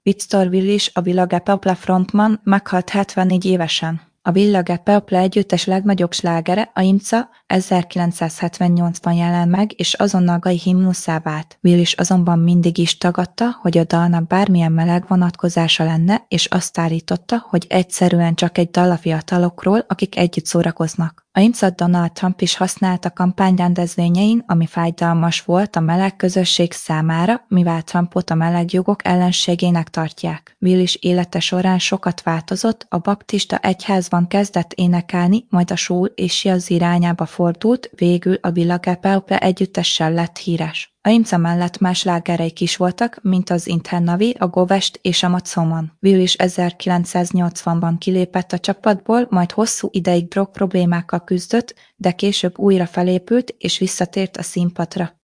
Victor Willis, a Village People frontman meghalt 74 évesen. A Village People együttes legnagyobb slágere, a Imca 1978-ban jelent meg, és azonnal gai himnuszá vált. Willis azonban mindig is tagadta, hogy a dalnak bármilyen meleg vonatkozása lenne, és azt állította, hogy egyszerűen csak egy dal a fiatalokról, akik együtt szórakoznak. A Imcát Donald Trump is használta kampányrendezvényein, ami fájdalmas volt a meleg közösség számára, mivel Trumpot a melegjogok ellenségének tartják. Willis élete során sokat változott, a baptista egyházban kezdett énekelni, majd a soul és jazz irányába fordult, végül a Village People együttessel lett híres. A Imca mellett más slágereik is voltak, mint az Internavi, a Govest és a Macoman. Willis 1980-ban kilépett a csapatból, majd hosszú ideig drog problémákkal küzdött, de később újra felépült és visszatért a színpadra.